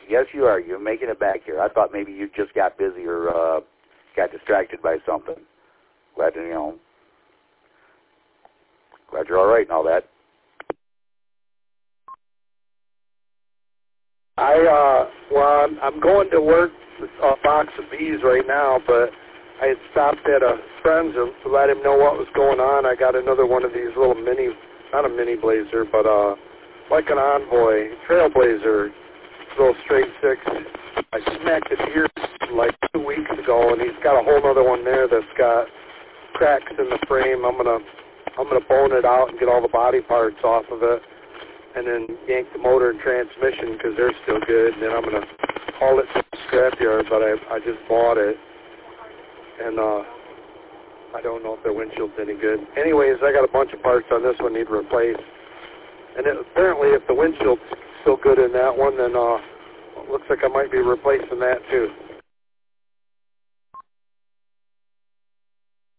Yes, you are. You're making it back here. I thought maybe you just got busy or got distracted by something. Glad to, glad you're all right and all that. Well, I'm going to work with a box of bees right now, but I had stopped at a friend's to let him know what was going on. I got another one of these little not a mini blazer, but like an Envoy, Trailblazer, little straight six. I smacked it here like 2 weeks ago, and he's got a whole other one there that's got cracks in the frame. I'm gonna bone it out and get all the body parts off of it, and then yank the motor and transmission because they're still good. And then I'm gonna haul it to the scrapyard, but I just bought it, and I don't know if their windshield's any good. Anyways, I got a bunch of parts on this one need replaced, and apparently if the windshield's still good in that one, then it looks like I might be replacing that too.